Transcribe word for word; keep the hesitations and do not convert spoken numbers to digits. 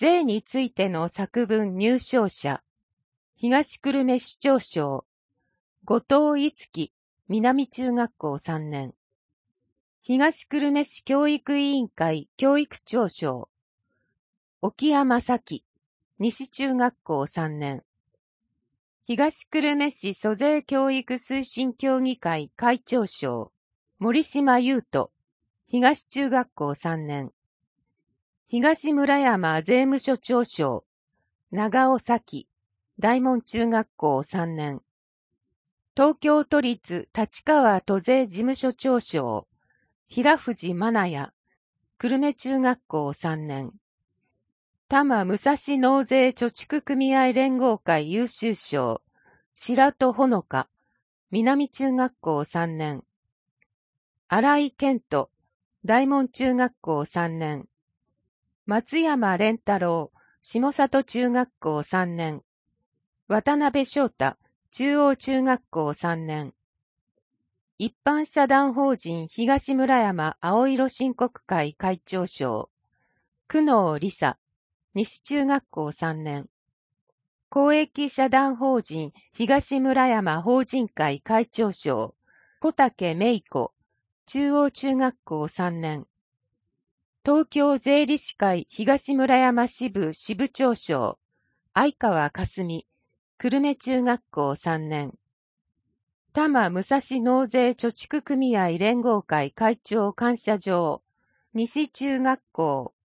税についての作文入賞者、東久留米市長賞、後藤逸樹、南中学校さんねん。東久留米市教育委員会教育長賞、沖山咲、西中学校さんねん。東久留米市租税教育推進協議会会長賞、森島優斗、東中学校さんねん。東村山税務署長賞、長尾咲、大門中学校さんねん。東京都立立川都税事務所長賞、平藤真奈也、久留米中学校さんねん。多摩武蔵納税貯蓄組合連合会優秀賞、白戸ほのか、南中学校さんねん。新井健人、大門中学校さんねん。松山蓮太郎、下里中学校さんねん。渡辺翔太、中央中学校さんねん。一般社団法人東村山青色申告会会長賞、久能理沙、西中学校さんねん。公益社団法人東村山法人会会長賞、小竹芽子、中央中学校さんねん。東京税理士会東村山支部支部長賞、相川かすみ、久留米中学校さんねん。多摩武蔵納税貯蓄組合連合会会長感謝状、西中学校